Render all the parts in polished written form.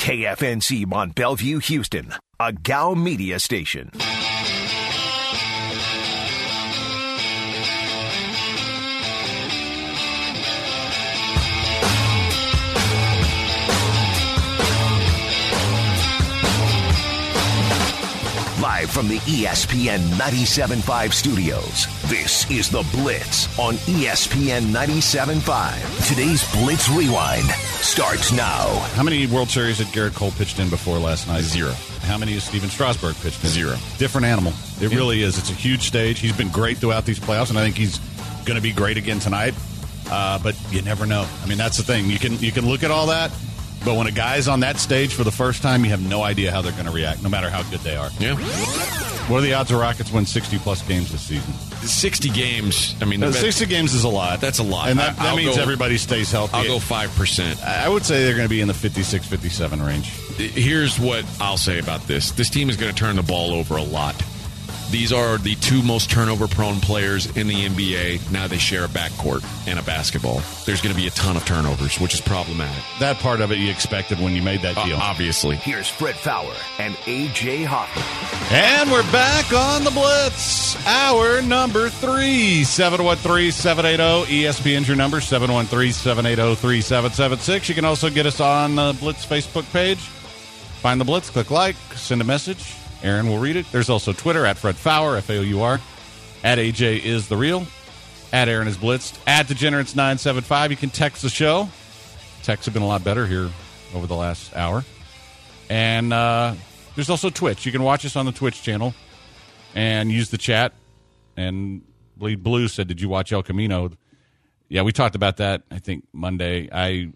KFNC Mont Bellevue, Houston, a Gow Media station. Live from the ESPN 97.5 studios, this is The Blitz on ESPN 97.5. Today's Blitz Rewind starts now. How many World Series had Garrett Cole pitched in before last night? 0. How many has Steven Strasburg pitched in? 0. Different animal. It really is. It's a huge stage. He's been great throughout these playoffs, and I think he's going to be great again tonight. But you never know. I mean, that's the thing. You can look at all that, but when a guy's on that stage for the first time, you have no idea how they're going to react, no matter how good they are. Yeah. What are the odds of Rockets win 60-plus games this season? 60 games. I mean, 60 games is a lot. That's a lot. And that means everybody stays healthy. I'll go 5%. I would say they're going to be in the 56, 57 range. Here's what I'll say about this. This team is going to turn the ball over a lot. These are the two most turnover-prone players in the NBA. Now they share a backcourt and a basketball. There's going to be a ton of turnovers, which is problematic. That part of it you expected when you made that deal. Obviously. Here's Fred Fowler and A.J. Hoffman. And we're back on the Blitz. Hour number 3. 713-780-ESPN's your number. 713-780-3776. You can also get us on the Blitz Facebook page. Find the Blitz, click like, send a message. Aaron will read it. There's also Twitter, at Fred Fowler, F-A-O-U-R. At AJ is the real. At Aaron is Blitzed. At Degenerates975. You can text the show. Texts have been a lot better here over the last hour. And there's also Twitch. You can watch us on the Twitch channel and use the chat. And Bleed Blue said, did you watch El Camino? Yeah, we talked about that, I think, Monday.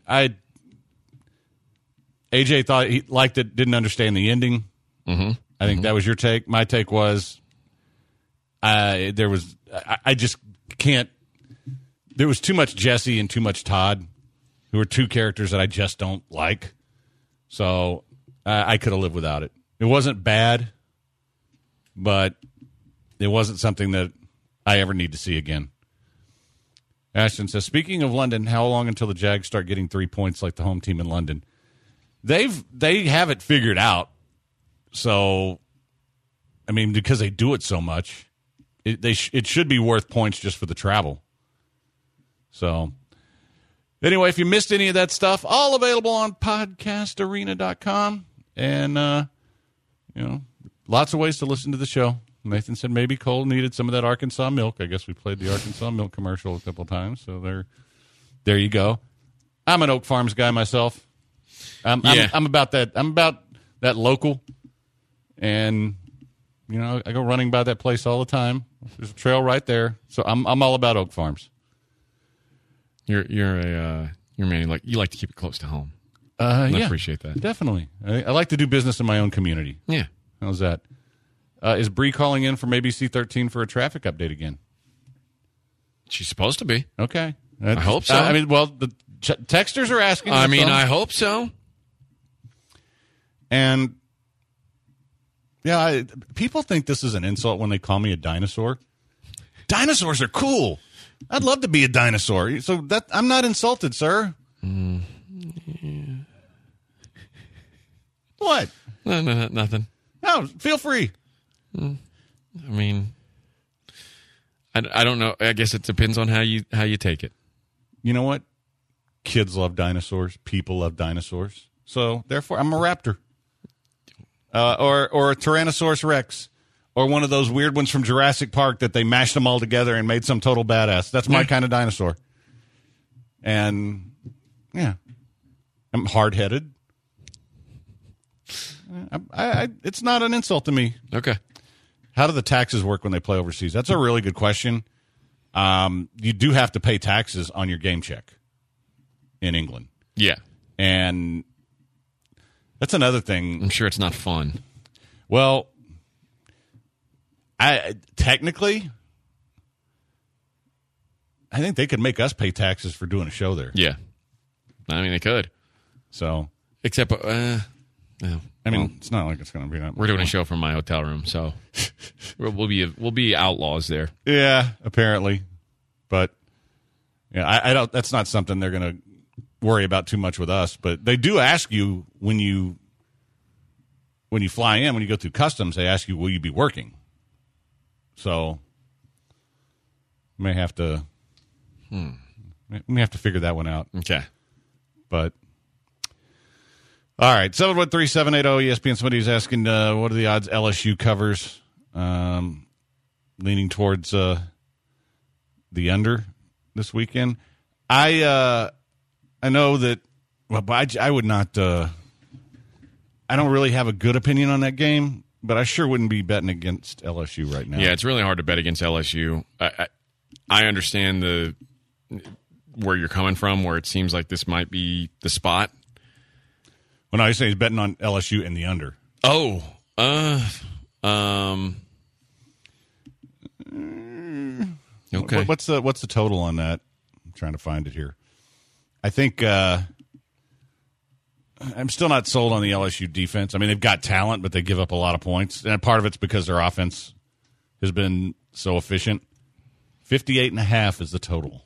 AJ thought he liked it, didn't understand the ending. Mm-hmm. I think that was your take. My take was I just can't. There was too much Jesse and too much Todd, who are two characters that I just don't like. So I could have lived without it. It wasn't bad, but it wasn't something that I ever need to see again. Ashton says, speaking of London, how long until the Jags start getting 3 points like the home team in London? They have it figured out. So, I mean, because they do it so much, it should be worth points just for the travel. So, anyway, if you missed any of that stuff, all available on podcastarena.com. And, lots of ways to listen to the show. Nathan said maybe Cole needed some of that Arkansas milk. I guess we played the Arkansas milk commercial a couple of times. So there you go. I'm an Oak Farms guy myself. I'm about that. I'm about that local. And, I go running by that place all the time. There's a trail right there. So I'm all about Oak Farms. You're a man, you like to keep it close to home. I appreciate that. Definitely. I like to do business in my own community. Yeah. How's that? Is Bree calling in from ABC 13 for a traffic update again? She's supposed to be. Okay. I hope so. The texters are asking. I hope so. And, people think this is an insult when they call me a dinosaur. Dinosaurs are cool. I'd love to be a dinosaur. So I'm not insulted, sir. Yeah. What? No, nothing. No, feel free. I mean, I don't know. I guess it depends on how you take it. You know what? Kids love dinosaurs. People love dinosaurs. So, therefore, I'm a raptor. Or a Tyrannosaurus Rex. Or one of those weird ones from Jurassic Park that they mashed them all together and made some total badass. That's my kind of dinosaur. And, I'm hard-headed. It's not an insult to me. Okay. How do the taxes work when they play overseas? That's a really good question. You do have to pay taxes on your game check in England. Yeah. And that's another thing. I'm sure it's not fun. Well, I think they could make us pay taxes for doing a show there. Yeah. I mean, they could. So. Except, it's not like it's going to be that much we're doing fun. A show from my hotel room, so we'll be outlaws there. Yeah, apparently. But, I don't. That's not something they're going to worry about too much with us. But they do ask you when you fly in, when you go through customs, they ask you, will you be working? So may have to figure that one out. Okay. But all right, 713-780 ESPN. Somebody's asking, what are the odds LSU covers? Leaning towards the under this weekend. I know that. Well, but I would not. I don't really have a good opinion on that game, but I sure wouldn't be betting against LSU right now. Yeah, it's really hard to bet against LSU. I understand where you're coming from, where it seems like this might be the spot. Well, no, you're saying he's betting on LSU and the under. Oh, okay. What's the total on that? I'm trying to find it here. I think I'm still not sold on the LSU defense. I mean, they've got talent, but they give up a lot of points, and part of it's because their offense has been so efficient. 58.5 is the total.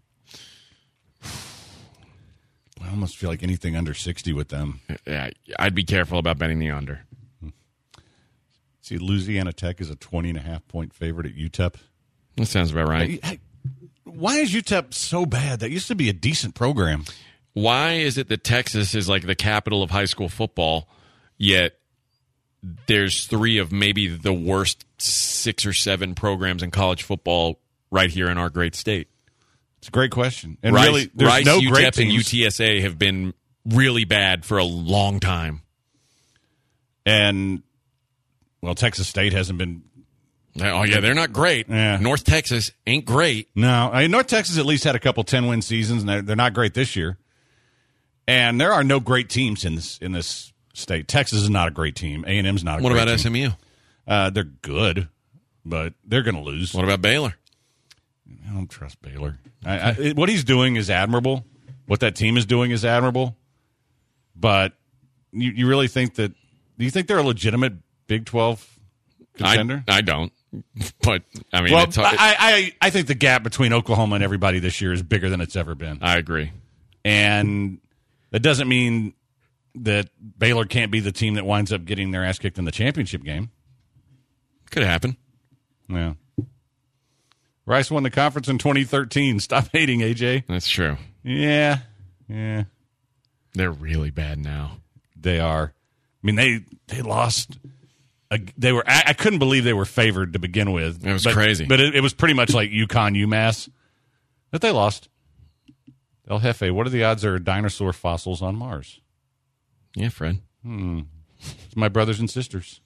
I almost feel like anything under 60 with them. Yeah, I'd be careful about betting the under. See, Louisiana Tech is a 20.5-point favorite at UTEP. That sounds about right. Why is UTEP so bad? That used to be a decent program. Why is it that Texas is like the capital of high school football, yet there's 3 of maybe the worst 6 or 7 programs in college football right here in our great state? It's a great question. And Rice, really, there's Rice, no UTEP, great and teams. UTSA have been really bad for a long time. And, well, Texas State hasn't been. Oh, yeah, they're not great. Yeah. North Texas ain't great. No. I mean, North Texas at least had a couple 10-win seasons, and they're not great this year. And there are no great teams in this state. Texas is not a great team. A&M's not a great team. What about SMU? They're good, but they're going to lose. What about Baylor? I don't trust Baylor. What he's doing is admirable. What that team is doing is admirable. But you really think that – do you think they're a legitimate Big 12 contender? I don't. But, I mean, well, it's hard. I think the gap between Oklahoma and everybody this year is bigger than it's ever been. I agree. And that doesn't mean that Baylor can't be the team that winds up getting their ass kicked in the championship game. Could happen. Yeah. Rice won the conference in 2013. Stop hating, AJ. That's true. Yeah. They're really bad now. They are. I mean, they lost. I couldn't believe they were favored to begin with. It was crazy. But it was pretty much like UConn, UMass. But they lost. El Jefe, what are the odds there are dinosaur fossils on Mars? Yeah, Fred. It's my brothers and sisters.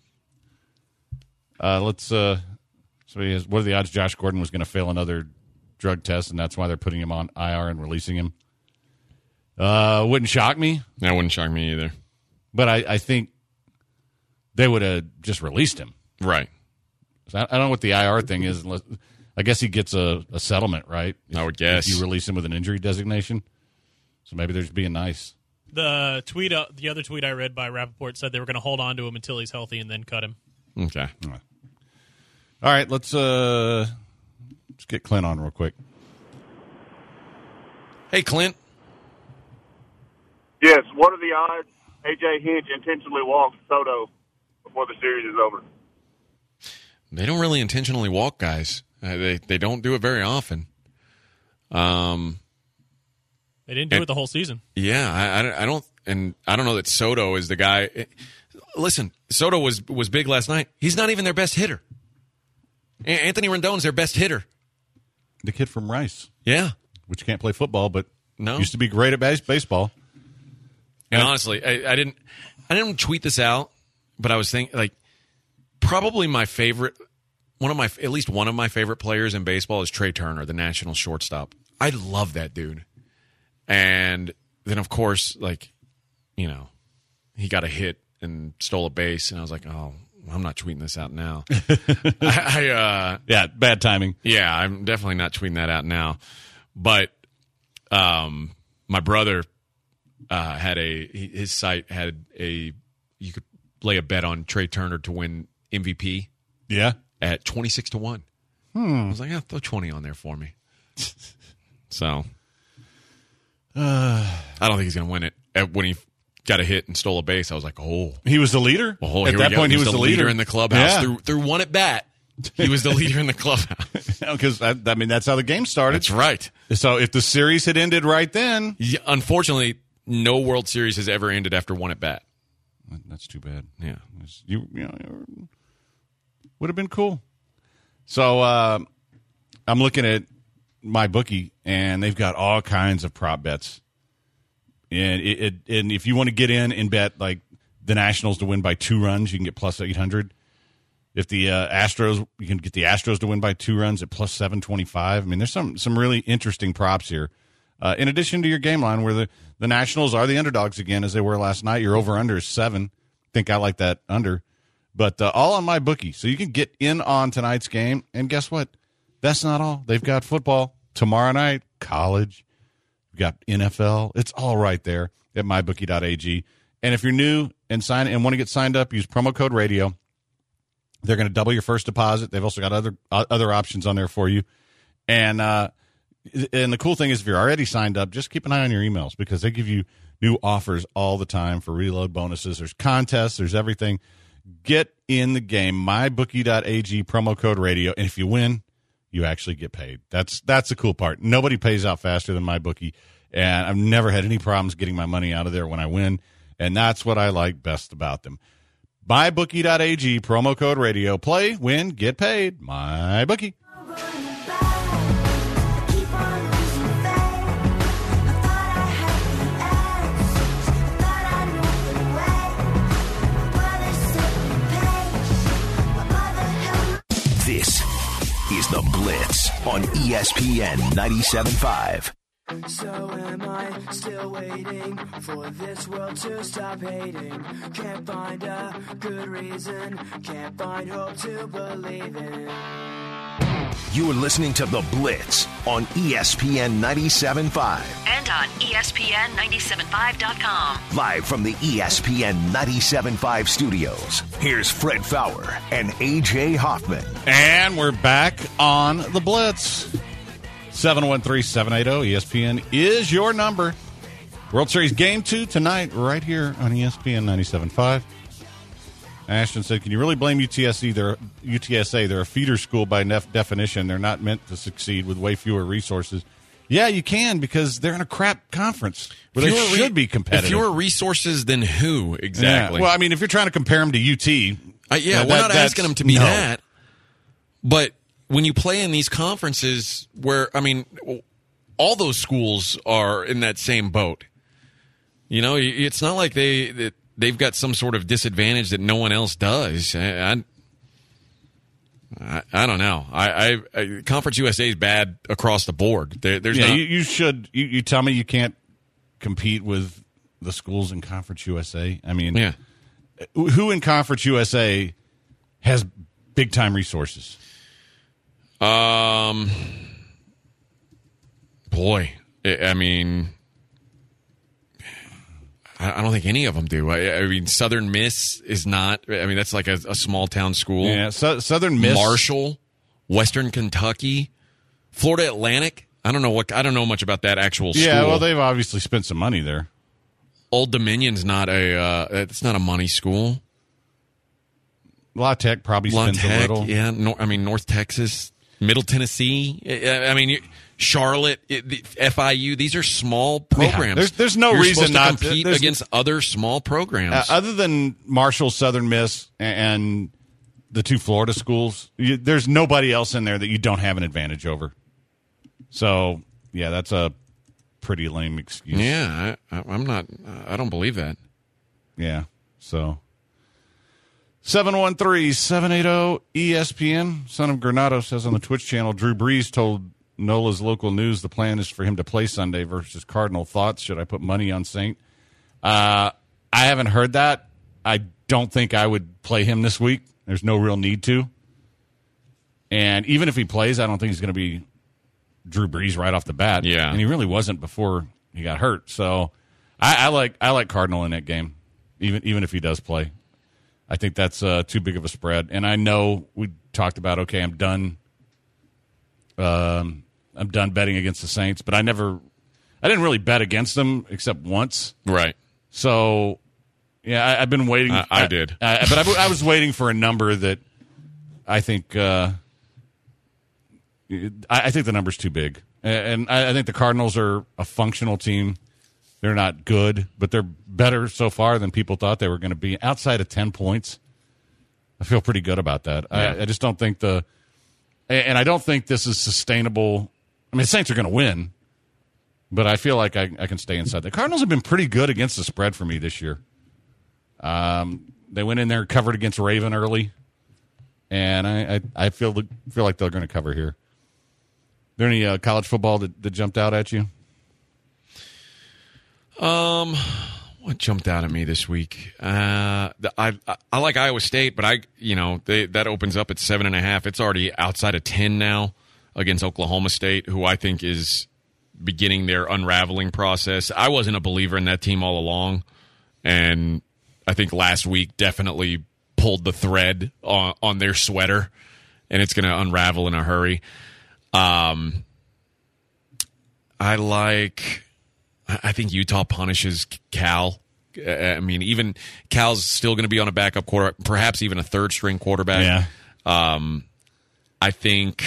So what are the odds Josh Gordon was going to fail another drug test, and that's why they're putting him on IR and releasing him? Wouldn't shock me. That wouldn't shock me either. But I think they would have just released him. Right. So I don't know what the IR thing is. I guess he gets a settlement, right? I would guess. If you release him with an injury designation. So maybe they're just being nice. The other tweet I read by Rappaport said they were going to hold on to him until he's healthy and then cut him. Okay. All right, let's get Clint on real quick. Hey, Clint. Yes, what are the odds A.J. Hinch intentionally walks Soto before the series is over? They don't really intentionally walk guys. They don't do it very often. They didn't do it the whole season. Yeah, I don't know that Soto is the guy. Listen, Soto was big last night. He's not even their best hitter. Anthony Rendon's their best hitter. The kid from Rice. Yeah. Which can't play football, but no. Used to be great at baseball. And honestly, I didn't tweet this out, but I was thinking, like, probably my favorite, at least one of my favorite players in baseball is Trey Turner, the national shortstop. I love that dude. And then, of course, like, he got a hit and stole a base, and I was like, oh, I'm not tweeting this out now. Yeah, bad timing. Yeah, I'm definitely not tweeting that out now. But my brother his site had you could lay a bet on Trey Turner to win MVP. Yeah, at 26-1. I was like, throw 20 on there for me. So, I don't think he's going to win it. When he got a hit and stole a base, I was like, oh. He was the leader? Oh, at that point, he was the leader in the clubhouse. Yeah. Through one at bat, he was the leader in the clubhouse. Because, that's how the game started. That's right. So if the series had ended right then. Yeah, unfortunately, no World Series has ever ended after one at bat. That's too bad. Yeah. You would have been cool. So I'm looking at my bookie, and they've got all kinds of prop bets. And and if you want to get in and bet like the Nationals to win by 2 runs, you can get plus 800. If the Astros, you can get the Astros to win by 2 runs at plus 725. I mean, there's some really interesting props here. In addition to your game line, where the Nationals are the underdogs again, as they were last night. Your over-under is 7. I think I like that under. But all on my bookie. So you can get in on tonight's game. And guess what? That's not all. They've got football tomorrow night, college. We've got NFL. It's all right there at mybookie.ag. And if you're new and want to get signed up, use promo code radio. They're going to double your first deposit. They've also got other options on there for you. And the cool thing is, if you're already signed up, just keep an eye on your emails, because they give you new offers all the time for reload bonuses. There's contests. There's everything. Get in the game. mybookie.ag, promo code radio. And if you win, you actually get paid. That's the cool part. Nobody pays out faster than MyBookie, and I've never had any problems getting my money out of there when I win, and that's what I like best about them. MyBookie.ag, promo code radio. Play, win, get paid. MyBookie. This is The Blitz on ESPN 97.5. So am I still waiting for this world to stop hating? Can't find a good reason, can't find hope to believe in. You are listening to The Blitz on ESPN 97.5. And on ESPN975.com. Live from the ESPN 97.5 studios, here's Fred Fowler and A.J. Hoffman. And we're back on The Blitz. 713-780-ESPN is your number. World Series Game 2 tonight right here on ESPN 97.5. Ashton said, can you really blame UTSA? They're a feeder school by definition. They're not meant to succeed with way fewer resources. Yeah, you can, because they're in a crap conference where they should be competitive. Fewer resources than who, exactly? Yeah. Well, I mean, if you're trying to compare them to UT. We're not asking them to be that. But when you play in these conferences where, I mean, all those schools are in that same boat. You know, it's not like they've got some sort of disadvantage that no one else does. I don't know. Conference USA is bad across the board. You tell me you can't compete with the schools in Conference USA. I mean, who in Conference USA has big time resources? Boy, I mean, I don't think any of them do. I mean, Southern Miss is not. I mean, that's like a small town school. Yeah, Southern Miss, Marshall, Western Kentucky, Florida Atlantic. I don't know much about that actual school. Yeah, well, they've obviously spent some money there. Old Dominion's not it's not a money school. La Tech probably spends a little. Yeah, North Texas, Middle Tennessee. I mean, Charlotte, FIU. These are small programs. Yeah, there's no You're reason supposed to not compete against other small programs. Other than Marshall, Southern Miss, and the 2 Florida schools. There's nobody else in there that you don't have an advantage over. So, yeah, that's a pretty lame excuse. Yeah, I'm not. I don't believe that. Yeah, so 713-780-ESPN. Son of Granado says on the Twitch channel, Drew Brees told NOLA's local news the plan is for him to play Sunday versus Cardinal. Thoughts? Should I put money on Saint? I haven't heard that. I don't think I would play him this week. There's no real need to. And even if he plays, I don't think he's going to be Drew Brees right off the bat. Yeah. And he really wasn't before he got hurt. So I like Cardinal in that game, even if he does play. I think that's too big of a spread. And I know we talked about, okay, I'm done betting against the Saints, but I I didn't really bet against them except once. Right. So, yeah, I've been waiting. I did. But I was waiting for a number that I think I think the number's too big. And I think the Cardinals are a functional team. They're not good, but they're better so far than people thought they were going to be. Outside of 10 points, I feel pretty good about that. Yeah. I just don't think and I don't think this is sustainable. I mean, the Saints are going to win, but I feel like I can stay inside. The Cardinals have been pretty good against the spread for me this year. They went in there, covered against Raven early, and I feel like they're going to cover here. There any college football that jumped out at you? What jumped out at me this week? I like Iowa State, but that opens up at 7.5. It's already outside of 10 now against Oklahoma State, who I think is beginning their unraveling process. I wasn't a believer in that team all along, and I think last week definitely pulled the thread on their sweater, and it's going to unravel in a hurry. I think Utah punishes Cal. I mean, even Cal's still going to be on a backup quarterback, perhaps even a third-string quarterback. Yeah. I think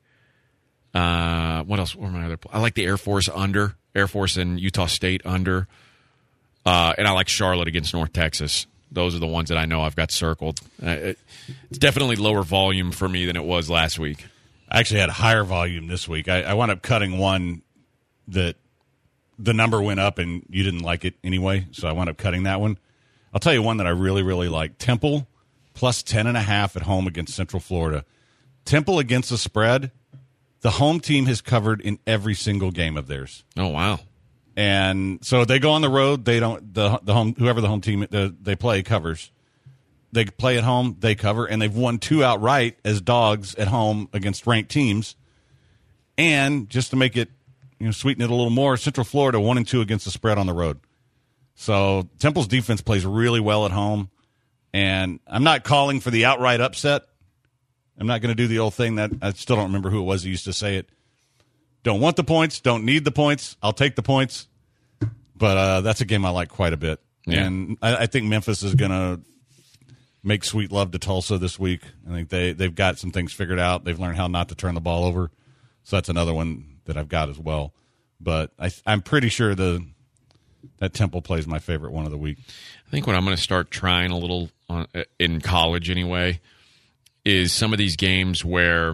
what else? What are my other? I like the Air Force under. Air Force and Utah State under. And I like Charlotte against North Texas. Those are the ones that I know I've got circled. It's definitely lower volume for me than it was last week. I actually had a higher volume this week. I wound up cutting one that the number went up and you didn't like it anyway, so I wound up cutting that one. I'll tell you one that I really, really like. Temple plus 10.5 at home against Central Florida. Temple against the spread, the home team has covered in every single game of theirs. Oh, wow. And so they go on the road. They don't the home whoever the home team they play covers. They play at home, they cover, and they've won 2 outright as dogs at home against ranked teams. And just to make it, sweeten it a little more, Central Florida 1-2 against the spread on the road. So Temple's defense plays really well at home, and I'm not calling for the outright upset. I'm not going to do the old thing that I still don't remember who it was who used to say it. Don't want the points, don't need the points. I'll take the points, but that's a game I like quite a bit. Yeah. And I think Memphis is going to make sweet love to Tulsa this week. I think they've got some things figured out. They've learned how not to turn the ball over, so that's another one that I've got as well. But I'm pretty sure that Temple plays my favorite one of the week. I think what I'm going to start trying a little in college anyway is some of these games where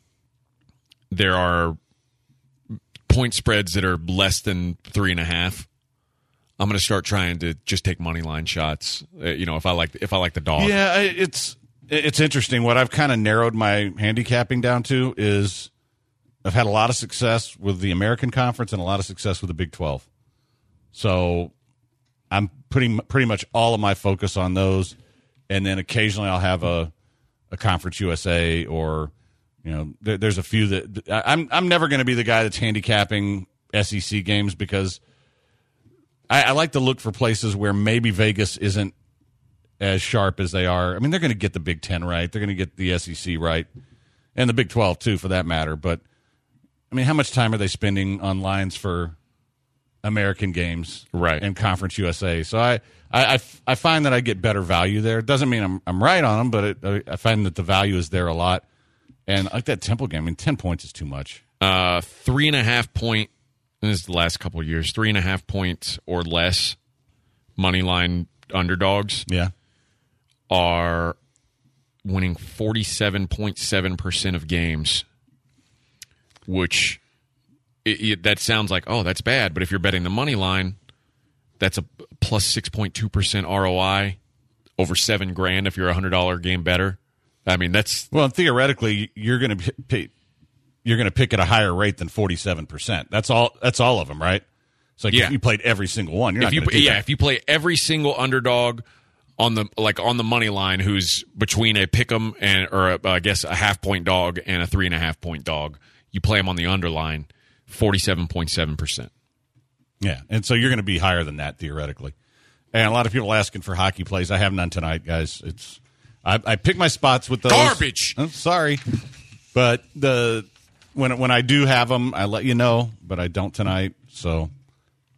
there are point spreads that are less than 3.5. I'm going to start trying to just take money line shots. If I like the dog. Yeah, it's interesting. What I've kind of narrowed my handicapping down to is I've had a lot of success with the American Conference and a lot of success with the Big 12. So I'm pretty much all of my focus on those, and then occasionally I'll have a Conference USA or there's a few that I'm never going to be the guy that's handicapping SEC games because I like to look for places where maybe Vegas isn't as sharp as they are. I mean, they're going to get the Big 10 right. They're going to get the SEC right, and the Big 12 too, for that matter. But I mean, how much time are they spending on lines for American games, right, and Conference USA? So I find that I get better value there. It doesn't mean I'm right on them, but I find that the value is there a lot. And I like that Temple game. I mean, 10 points is too much. 3.5 point. This is the last couple of years. 3.5 points or less money line underdogs. Yeah, are winning 47.7% of games. Which that sounds like, oh, that's bad. But if you're betting the money line, that's a plus 6.2% ROI over $7,000 if you're a $100 game better. I mean, that's theoretically you're going to pick at a higher rate than 47%. That's all of them, right? So if you played every single one, you're not going to do that. If you play every single underdog on the money line, who's between a pick'em or I guess a half-point dog and a 3.5-point dog. You play them on the underline, 47.7%. Yeah, and so you're going to be higher than that theoretically. And a lot of people asking for hockey plays. I have none tonight, guys. I pick my spots with those. Garbage. I'm sorry, but when I do have them, I let you know. But I don't tonight. So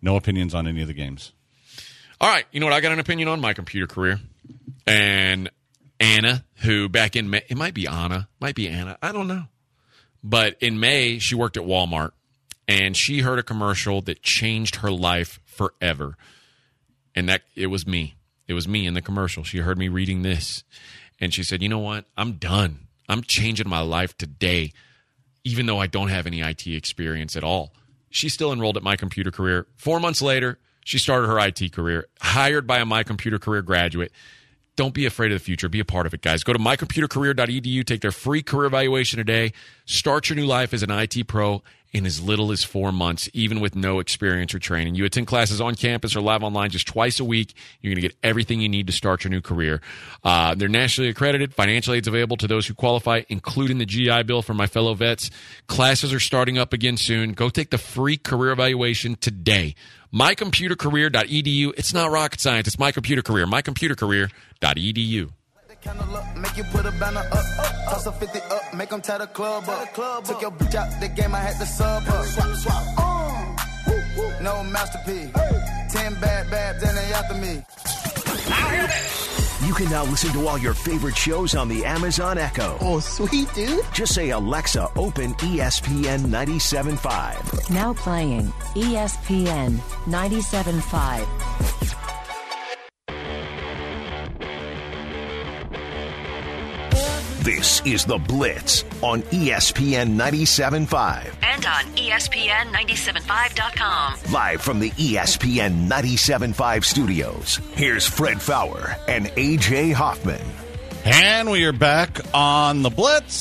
No opinions on any of the games. All right, you know what? I got an opinion on my computer career. And Anna, who back in May, it might be Anna, I don't know. But in May, she worked at Walmart, and she heard a commercial that changed her life forever. And that it was me. It was me in the commercial. She heard me reading this, and she said, you know what? I'm done. I'm changing my life today, even though I don't have any IT experience at all. She's still enrolled at My Computer Career. 4 months later, she started her IT career, hired by a My Computer Career graduate. Don't be afraid of the future. Be a part of it, guys. Go to mycomputercareer.edu. Take their free career evaluation today. Start your new life as an IT pro in as little as 4 months, even with no experience or training. You attend classes on campus or live online just twice a week. You're going to get everything you need to start your new career. They're nationally accredited. Financial aid's available to those who qualify, including the GI Bill for my fellow vets. Classes are starting up again soon. Go take the free career evaluation today. mycomputercareer.edu. It's not rocket science. It's My Computer Career. mycomputercareer.edu. Candle up, make you put a banner up. Toss a 50 up, make them tie the club up. Took your bitch out the game, I had to sub up. Swap. No masterpiece. 10 bad babs and they after me. You can now listen to all your favorite shows on the Amazon Echo. Oh, sweet, dude. Just say, Alexa, open ESPN 97.5. Now playing ESPN 97.5. This is The Blitz on ESPN 97.5. And on ESPN975.com. Live from the ESPN 97.5 studios, here's Fred Fowler and A.J. Hoffman. And we are back on The Blitz.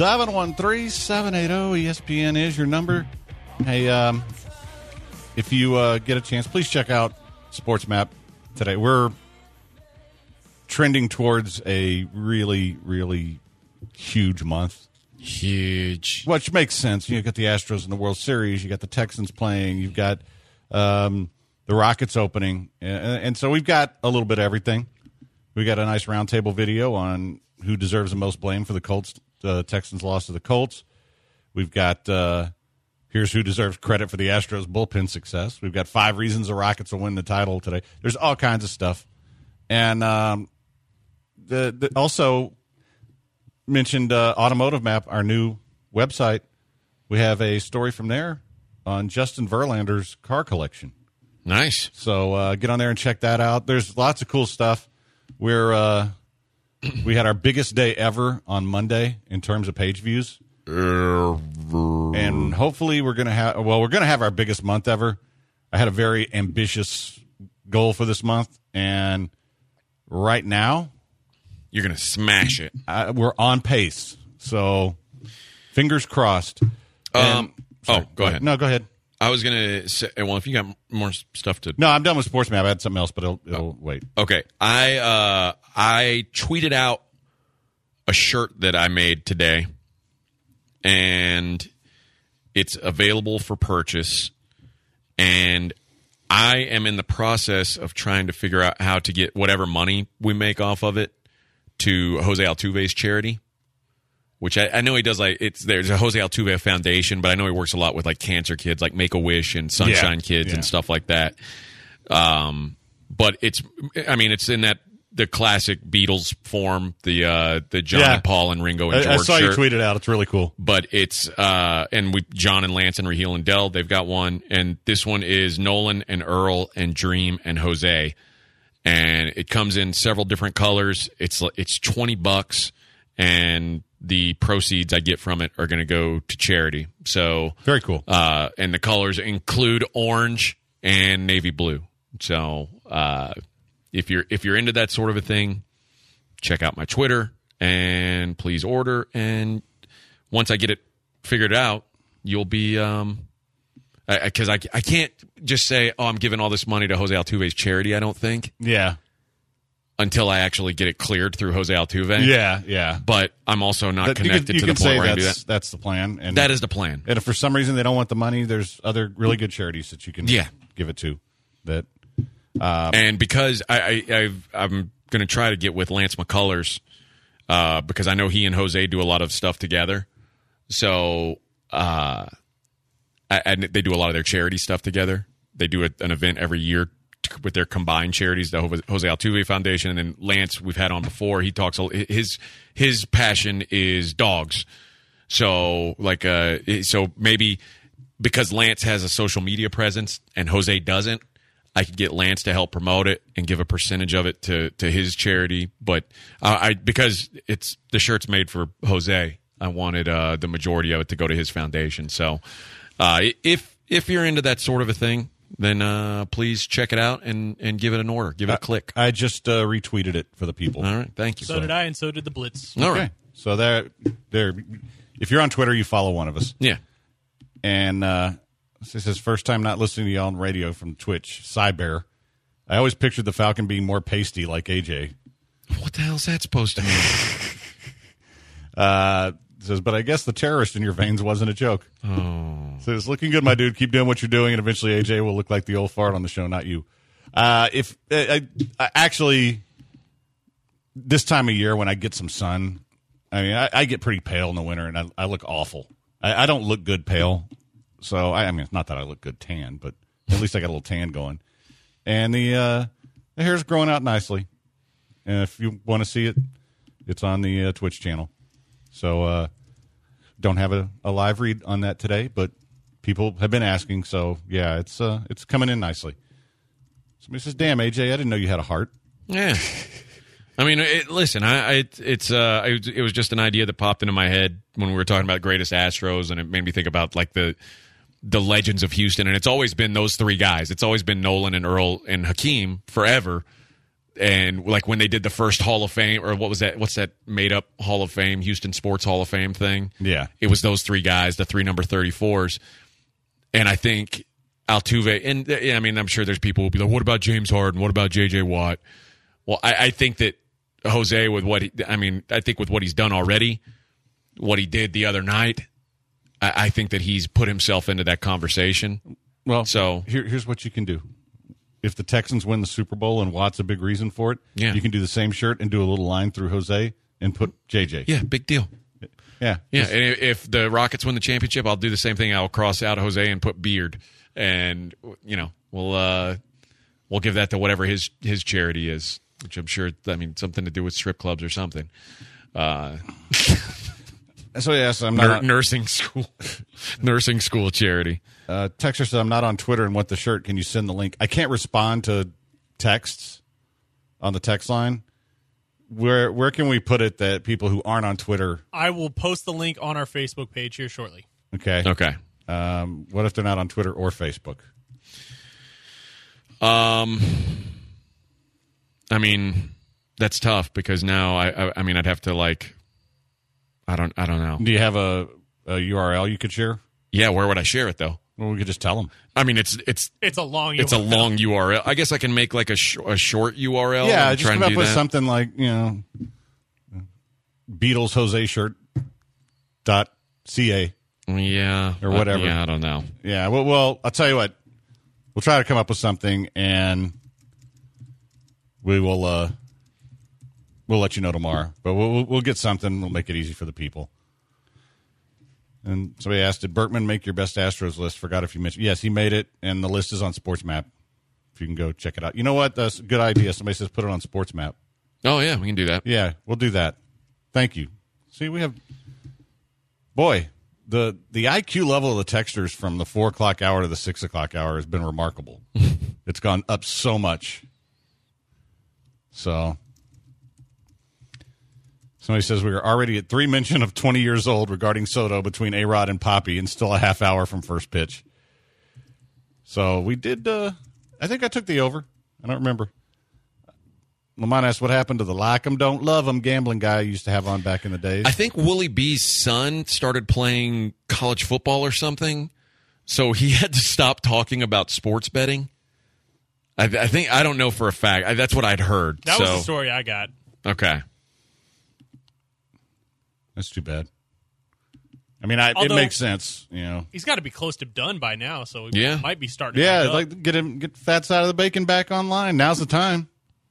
713-780-ESPN is your number. Hey, if you get a chance, please check out Sports Map today. We're trending towards a really, really huge month. Huge. Which makes sense. You got the Astros in the World Series. You got the Texans playing. You've got the Rockets opening. And so we've got a little bit of everything. We got a nice roundtable video on who deserves the most blame for the Colts. The Texans loss to the Colts. We've got here's who deserves credit for the Astros bullpen success. We've got 5 reasons the Rockets will win the title today. There's all kinds of stuff. And also mentioned Automotive Map, our new website. We have a story from there on Justin Verlander's car collection. Nice. So get on there and check that out. There's lots of cool stuff. We had our biggest day ever on Monday in terms of page views. And hopefully we're going to have our biggest month ever. I had a very ambitious goal for this month, and right now you're going to smash it. We're on pace. So fingers crossed. Go ahead. No, go ahead. I was going to say, well, if you got more stuff to... No, I'm done with Sports Map. I had something else, but it'll wait. Okay. I tweeted out a shirt that I made today, and it's available for purchase. And I am in the process of trying to figure out how to get whatever money we make off of it to Jose Altuve's charity, which I know he does. There's a Jose Altuve Foundation, but I know he works a lot with like cancer kids, like Make-A-Wish and Sunshine Kids and stuff like that. But it's in the classic Beatles form, the John and Paul and Ringo and George I saw shirt. you tweet it out. It's really cool. But it's John and Lance and Raheel and Dell, they've got one, and this one is Nolan and Earl and Dream and Jose, and it comes in several different colors. It's $20, and the proceeds I get from it are going to go to charity. So very cool. And the colors include orange and navy blue. So if you're into that sort of a thing, check out my Twitter and please order. And once I get it figured out, you'll be because I can't just say, oh, I'm giving all this money to Jose Altuve's charity. I don't think. Yeah. Until I actually get it cleared through Jose Altuve. Yeah. But I'm also not connected to the point where I do that. That's the plan. And that is the plan. And if for some reason they don't want the money, there's other really good charities that you can give it to. And because I'm going to try to get with Lance McCullers because I know he and Jose do a lot of stuff together. So they do a lot of their charity stuff together. they do an event every year with their combined charities, the Jose Altuve Foundation, and then Lance we've had on before. He talks his passion is dogs. So so maybe because Lance has a social media presence and Jose doesn't, I could get Lance to help promote it and give a percentage of it to his charity. But because it's the shirt's made for Jose, I wanted the majority of it to go to his foundation. So if you're into that sort of a thing, then please check it out and give it an order. Give it a click. I just retweeted it for the people. All right, thank you. So did I, and so did the Blitz. All right. So there. If you're on Twitter, you follow one of us. Yeah. And this is first time not listening to you on radio from Twitch. Cybear. I always pictured the Falcon being more pasty like AJ. What the hell is that supposed to mean? Says, but I guess the terrorist in your veins wasn't a joke. Oh. Says, looking good, my dude. Keep doing what you're doing, and eventually AJ will look like the old fart on the show, not you. Actually, this time of year when I get some sun, I mean, I get pretty pale in the winter, and I look awful. I don't look good pale. So, I mean, it's not that I look good tan, but at least I got a little tan going. And the hair's growing out nicely. And if you want to see it, it's on the Twitch channel. So, don't have a live read on that today, but people have been asking. So, yeah, it's coming in nicely. Somebody says, damn, AJ, I didn't know you had a heart. Yeah. I mean, listen, it was just an idea that popped into my head when we were talking about greatest Astros, and it made me think about like the legends of Houston, and it's always been those three guys. It's always been Nolan and Earl and Hakeem forever. And like when they did the first Hall of Fame, or what was that? What's that made up Hall of Fame, Houston Sports Hall of Fame thing? Yeah, it was those three guys, the three number 34s, and I think Altuve. And I mean, I'm sure there's people who will be like, "What about James Harden? What about J.J. Watt?" Well, I think that Jose, with what I think with what he's done already, what he did the other night, I think that he's put himself into that conversation. Well, so here's what you can do. If the Texans win the Super Bowl and Watt's a big reason for it, you can do the same shirt and do a little line through Jose and put JJ. Yeah, big deal. Yeah. Yeah, and if the Rockets win the championship, I'll do the same thing. I'll cross out Jose and put Beard. And, we'll give that to whatever his charity is, which I'm sure, something to do with strip clubs or something. So, yes, I'm not nursing school charity. Texter says, I'm not on Twitter and want the shirt. Can you send the link? I can't respond to texts on the text line. Where can we put it that people who aren't on Twitter? I will post the link on our Facebook page here shortly. Okay. What if they're not on Twitter or Facebook? That's tough because now I'd have to I don't know. Do you have a URL you could share? Yeah, where would I share it though? Well, we could just tell them. It's a long URL. It's a long URL. I guess I can make like a short URL. Yeah, and just come up with something like Beatles Jose shirt.ca. Yeah, or whatever. Yeah, I don't know. Yeah, well, I'll tell you what. We'll try to come up with something, and we will. We'll let you know tomorrow, but we'll get something. We'll make it easy for the people. And somebody asked, did Berkman make your best Astros list? Forgot if you mentioned. Yes, he made it, and the list is on SportsMap. If you can go check it out. You know what? That's a good idea. Somebody says put it on SportsMap. Oh, yeah, we can do that. Yeah, we'll do that. Thank you. See, we have... Boy, the IQ level of the texters from the 4 o'clock hour to the 6 o'clock hour has been remarkable. It's gone up so much. So... Somebody says we are already at 3 mention of 20 years old regarding Soto between A-Rod and Poppy and still a half hour from first pitch. So we did, I think I took the over. I don't remember. Lamont asked what happened to the like 'em, don't love 'em gambling guy I used to have on back in the days. I think Willie B's son started playing college football or something, so he had to stop talking about sports betting. I don't know for a fact. That's what I'd heard. That was the story I got. Okay. That's too bad. I mean, it makes sense, He's got to be close to done by now, so he might be starting. Yeah, get fats out of the bacon back online. Now's the time.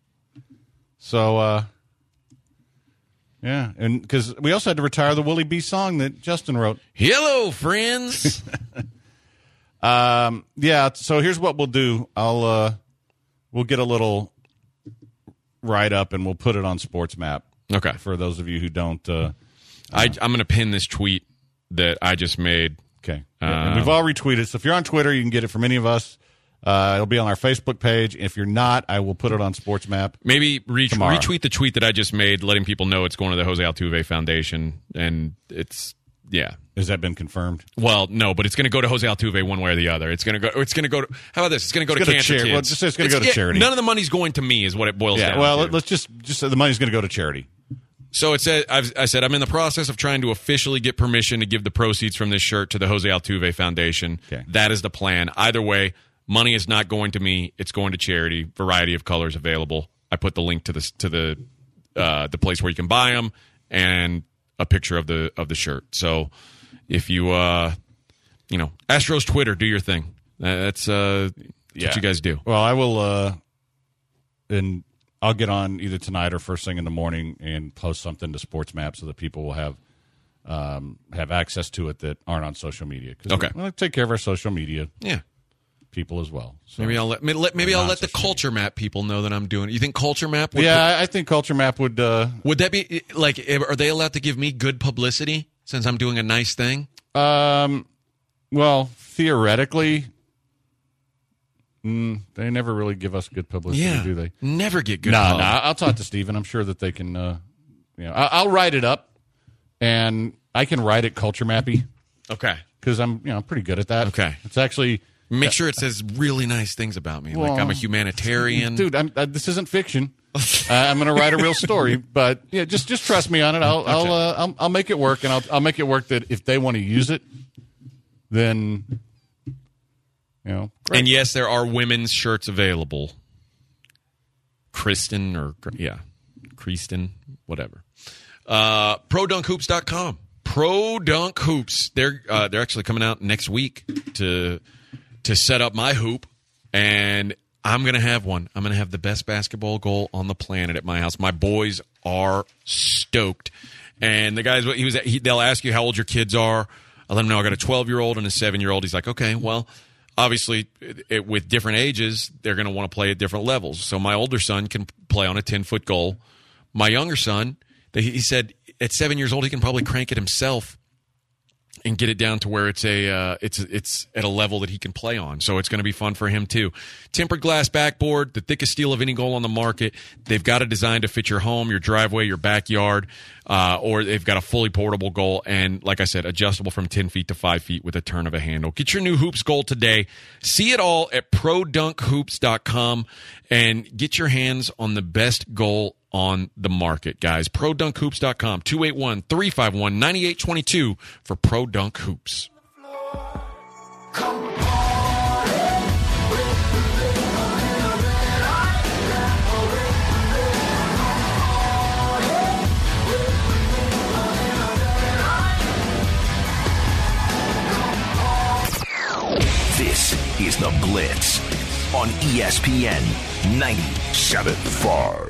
So, yeah, and because we also had to retire the Willie B song that Justin wrote. Hello, friends. Yeah. So here's what we'll do. We'll get a little write up and we'll put it on Sports Map. Okay. For those of you who don't, I'm going to pin this tweet that I just made. Okay. And we've all retweeted. So if you're on Twitter, you can get it from any of us. It'll be on our Facebook page. If you're not, I will put it on Sports Map. Maybe retweet the tweet that I just made, letting people know it's going to the Jose Altuve Foundation, and it's Has that been confirmed? Well, no, but it's going to go to Jose Altuve one way or the other. It's going to go. How about this? It's going to go to cancer kids. Well, just say it's going to go to charity. None of the money's going to me, is what it boils down to. Well, let's just say the money's going to go to charity. So it said, I said, I'm in the process of trying to officially get permission to give the proceeds from this shirt to the Jose Altuve Foundation. Okay. That is the plan. Either way, money is not going to me. It's going to charity. Variety of colors available. I put the link to the place where you can buy them and a picture of the shirt. So if you, Astros Twitter, do your thing. That's what you guys do. Well, I will, and I'll get on either tonight or first thing in the morning and post something to Sports Map so that people will have access to it that aren't on social media. Okay. We'll take care of our social media people as well. So maybe I'll let the Culture Map people know that I'm doing it. You think Culture Map would I think Culture Map would that be like, are they allowed to give me good publicity since I'm doing a nice thing? Well, theoretically, they never really give us good publicity, do they? Never get good. No, I'll talk to Steven. I'm sure that they can. I'll write it up, and I can write it culture mappy. Okay, because I'm pretty good at that. Okay, it's actually make sure it says really nice things about me, like I'm a humanitarian, dude. This isn't fiction. I'm going to write a real story, but just trust me on it. I'll make it work, and I'll make it work that if they want to use it, then. Great. And yes, there are women's shirts available. Kristen, whatever. ProDunkHoops.com. Pro Dunk Hoops. They're actually coming out next week to set up my hoop, and I'm going to have one. I'm going to have the best basketball goal on the planet at my house. My boys are stoked, and the guys they'll ask you how old your kids are. I let them know I got a 12-year-old and a 7-year-old. He's like, okay, well. Obviously, with different ages, they're going to want to play at different levels. So my older son can play on a 10-foot goal. My younger son, he said at 7 years old, he can probably crank it himself and get it down to where it's at a level that he can play on. So it's going to be fun for him too. Tempered glass backboard, the thickest steel of any goal on the market. They've got a design to fit your home, your driveway, your backyard, or they've got a fully portable goal. And like I said, adjustable from 10 feet to 5 feet with a turn of a handle. Get your new hoops goal today. See it all at ProDunkHoops.com and get your hands on the best goal on the market, guys. ProDunkHoops.com, 281-351-9822 for Pro Dunk Hoops. This is The Blitz on ESPN 97.5.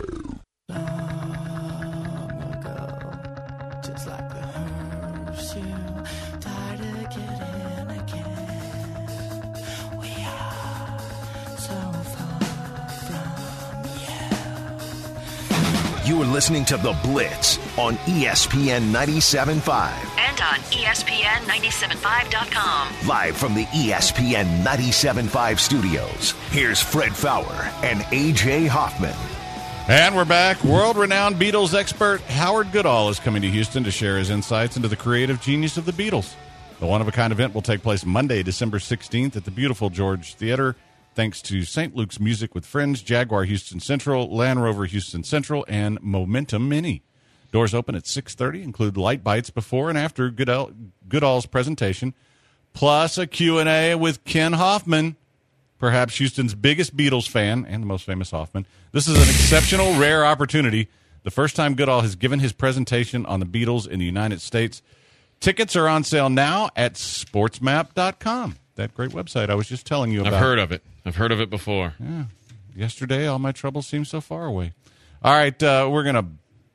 You are listening to The Blitz on ESPN 97.5. And on ESPN975.com. Live from the ESPN 97.5 studios, here's Fred Fowler and A.J. Hoffman. And we're back. World-renowned Beatles expert Howard Goodall is coming to Houston to share his insights into the creative genius of the Beatles. The one-of-a-kind event will take place Monday, December 16th at the beautiful George Theater. Thanks to St. Luke's Music with Friends, Jaguar Houston Central, Land Rover Houston Central, and Momentum Mini. Doors open at 6:30, include light bites before and after Goodall's presentation, plus a Q&A with Ken Hoffman, perhaps Houston's biggest Beatles fan and the most famous Hoffman. This is an exceptional, rare opportunity. The first time Goodall has given his presentation on the Beatles in the United States. Tickets are on sale now at sportsmap.com. That great website I was just telling you about. I've heard of it. I've heard of it before. Yeah. Yesterday, all my troubles seemed so far away. All right, we're gonna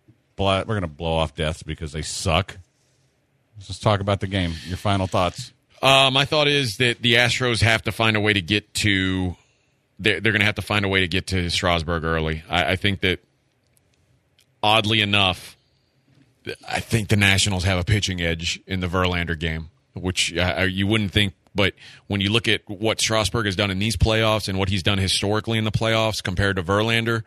blow off deaths because they suck. Let's just talk about the game. Your final thoughts. My thought is that the Astros have to find a way to get to. They're going to have to find a way to get to Strasburg early. I think that, oddly enough, I think the Nationals have a pitching edge in the Verlander game, which you wouldn't think. But when you look at what Strasburg has done in these playoffs and what he's done historically in the playoffs compared to Verlander,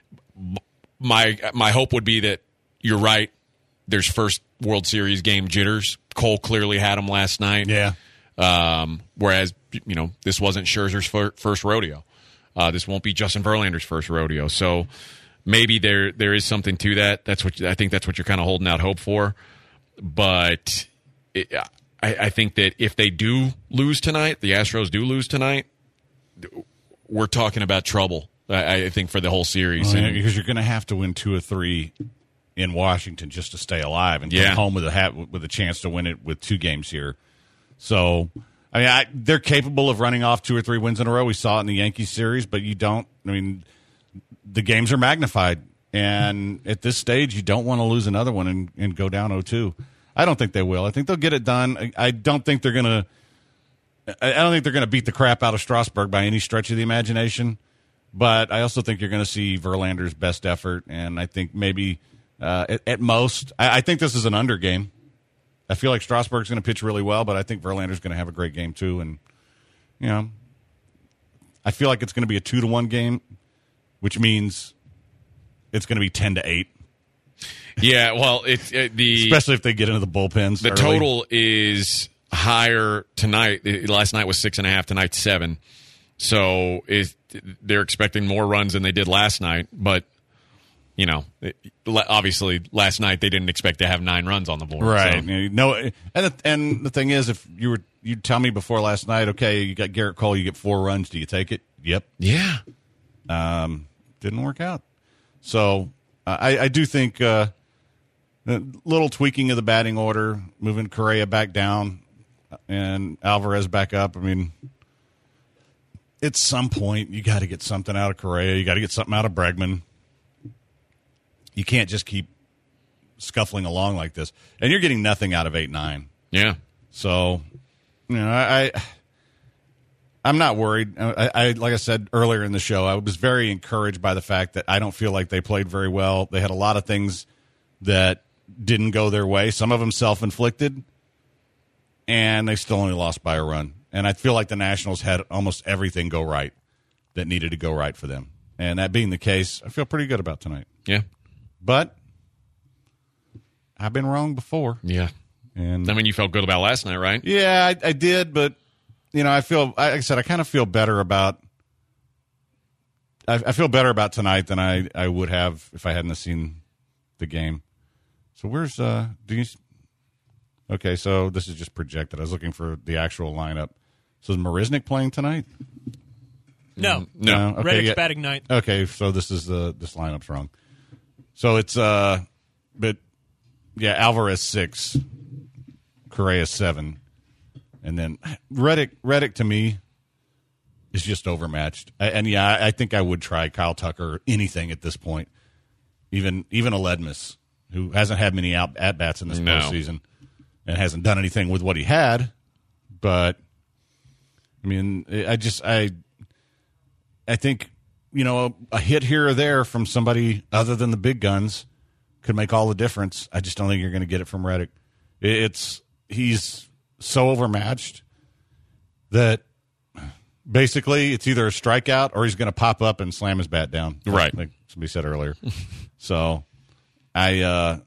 my hope would be that you're right. There's first World Series game jitters. Cole clearly had them last night. Yeah. Whereas, this wasn't Scherzer's first rodeo. This won't be Justin Verlander's first rodeo. So maybe there is something to that. I think that's what you're kind of holding out hope for. But I think that if they do lose tonight, the Astros do lose tonight, we're talking about trouble, I think, for the whole series. Because you're going to have to win 2 or 3 in Washington just to stay alive and come home with a chance to win it with 2 games here. So, they're capable of running off 2 or 3 wins in a row. We saw it in the Yankees series, but you don't. The games are magnified, and at this stage, you don't want to lose another one and go down 0-2. I don't think they will. I think they'll get it done. I don't think they're going to beat the crap out of Strasburg by any stretch of the imagination. But I also think you're going to see Verlander's best effort, and I think maybe at most, I think this is an under game. I feel like Strasburg's going to pitch really well, but I think Verlander's going to have a great game too. And I feel like it's going to be a 2-1 game, which means it's going to be 10-8. Yeah, well, especially if they get into the bullpens. The early. total is higher tonight. Last night was 6.5. Tonight's 7. So they're expecting more runs than they did last night. But obviously last night they didn't expect to have 9 runs on the board. Right. So. And the thing is, if you'd tell me before last night, okay, you got Garrett Cole, you get 4 runs. Do you take it? Yep. Yeah. Didn't work out. So I do think. A little tweaking of the batting order, moving Correa back down and Alvarez back up. At some point, you got to get something out of Correa. You got to get something out of Bregman. You can't just keep scuffling along like this. And you're getting nothing out of 8-9. Yeah. So, I'm not worried. Like I said earlier in the show, I was very encouraged by the fact that I don't feel like they played very well. They had a lot of things that didn't go their way, some of them self-inflicted, and they still only lost by a run. And I feel like the Nationals had almost everything go right that needed to go right for them. And that being the case, I feel pretty good about tonight. Yeah. But I've been wrong before. Yeah. And you felt good about last night, right? Yeah, I did, but I feel, like I said, I kind of feel better about I feel better about tonight than I would have if I hadn't seen the game. So where's okay, so this is just projected. I was looking for the actual lineup. So is Marisnick playing tonight? No. Okay, Reddick's batting 9th. Okay, so this lineup's wrong. So it's Alvarez 6, Correa 7, and then Reddick to me is just overmatched. I think I would try Kyle Tucker or anything at this point. Even Aledmus, who hasn't had many at-bats in this postseason and hasn't done anything with what he had. But, I think, a hit here or there from somebody other than the big guns could make all the difference. I just don't think you're going to get it from Reddick. He's so overmatched that basically it's either a strikeout or he's going to pop up and slam his bat down. Right. Like somebody said earlier. So I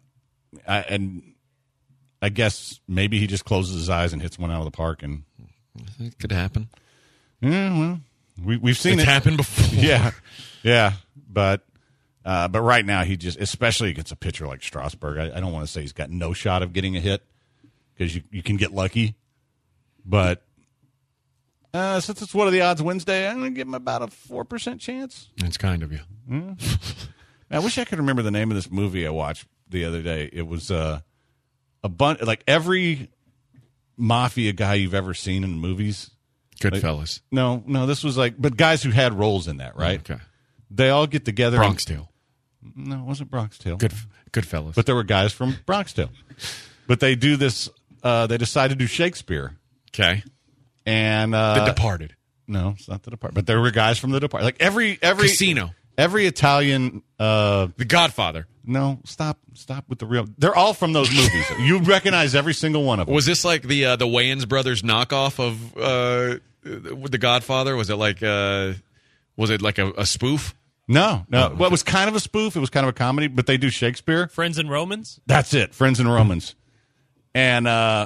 guess maybe he just closes his eyes and hits one out of the park, and it could happen. Yeah, well, we've seen it's happened before. Yeah, but right now he just, especially against a pitcher like Strasburg, I don't want to say he's got no shot of getting a hit because you can get lucky, but since it's one of the odds Wednesday, I'm going to give him about a 4% chance. That's kind of you. I wish I could remember the name of this movie I watched the other day. It was a bunch, like every mafia guy you've ever seen in movies. Goodfellas. Like, no, this was but guys who had roles in that, right? Okay. They all get together. Bronx Tale. No, it wasn't Bronx Tale. Goodfellas. But there were guys from Bronx Tale. But they do this, they decide to do Shakespeare. Okay. And The Departed. No, it's not The Departed. But there were guys from The Departed. Like every Casino. Every Italian. The Godfather. No, stop with the real. They're all from those movies. You recognize every single one of them. Was this like the Wayans brothers knockoff of The Godfather? Was it like a spoof? No. Well, it was kind of a spoof. It was kind of a comedy, but they do Shakespeare. Friends and Romans? That's it. Friends and Romans. And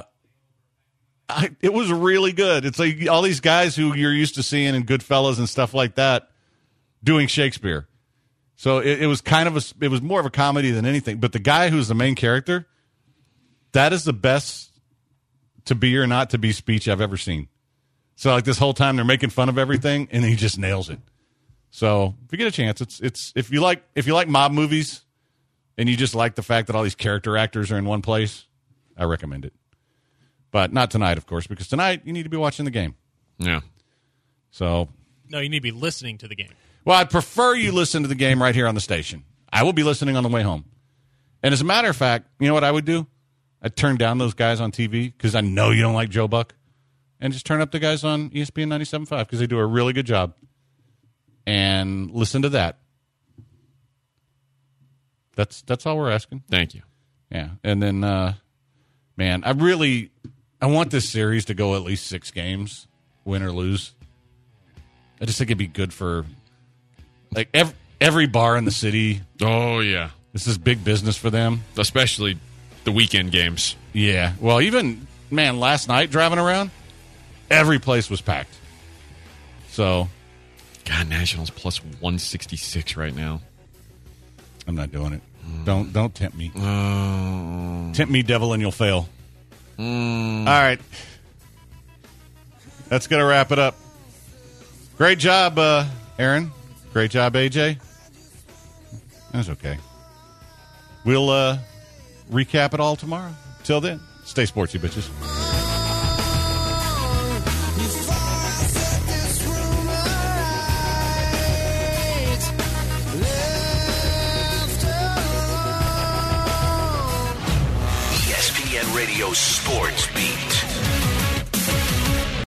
it was really good. It's like all these guys who you're used to seeing in Goodfellas and stuff like that doing Shakespeare. So it was kind of it was more of a comedy than anything. But the guy who's the main character, that is the best to be or not to be speech I've ever seen. So like this whole time they're making fun of everything, and he just nails it. So if you get a chance, it's if you like mob movies, and you just like the fact that all these character actors are in one place, I recommend it. But not tonight, of course, because tonight you need to be watching the game. Yeah. So No, you need to be listening to the game. Well, I'd prefer you listen to the game right here on the station. I will be listening on the way home. And as a matter of fact, you know what I would do? I'd turn down those guys on TV because I know you don't like Joe Buck. And just turn up the guys on ESPN 97.5 because they do a really good job. And listen to that. That's all we're asking. Thank you. Yeah. And then, man, I want this series to go at least 6 games, win or lose. I just think it'd be good for... Like every bar in the city. Oh, yeah. This is big business for them. Especially the weekend games. Yeah. Well, even, man, last night driving around, every place was packed. So. God, Nationals plus 166 right now. I'm not doing it. Don't tempt me. Tempt me, devil, and you'll fail. All right. That's going to wrap it up. Great job, Aaron. Great job, AJ. That's okay. We'll recap it all tomorrow. Till then, stay sportsy, bitches. ESPN Radio Sports Beat.